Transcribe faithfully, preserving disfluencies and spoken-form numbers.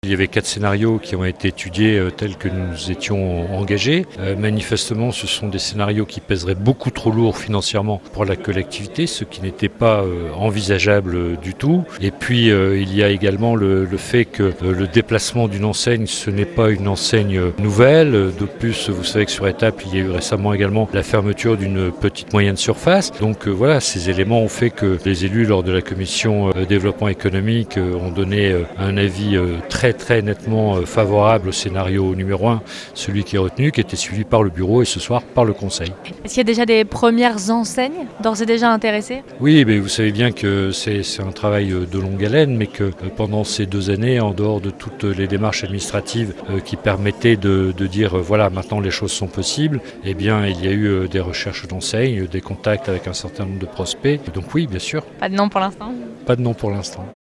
Il y avait quatre scénarios qui ont été étudiés euh, tels que nous étions engagés. Euh, manifestement, ce sont des scénarios qui pèseraient beaucoup trop lourd financièrement pour la collectivité, ce qui n'était pas euh, envisageable euh, du tout. Et puis, euh, il y a également le, le fait que euh, le déplacement d'une enseigne, ce n'est pas une enseigne nouvelle. De plus, vous savez que sur Étaples, il y a eu récemment également la fermeture d'une petite moyenne surface. Donc euh, voilà, ces éléments ont fait que les élus, lors de la commission euh, développement économique, euh, ont donné euh, un avis euh, très très nettement favorable au scénario numéro un, celui qui est retenu, qui était suivi par le bureau et ce soir par le conseil. Est-ce qu'il y a déjà des premières enseignes d'ores et déjà intéressées ? Oui, mais vous savez bien que c'est, c'est un travail de longue haleine, mais que pendant ces deux années, en dehors de toutes les démarches administratives qui permettaient de, de dire voilà, maintenant les choses sont possibles, eh bien il y a eu des recherches d'enseignes, des contacts avec un certain nombre de prospects. Donc oui, bien sûr. Pas de nom pour l'instant ? Pas de nom pour l'instant.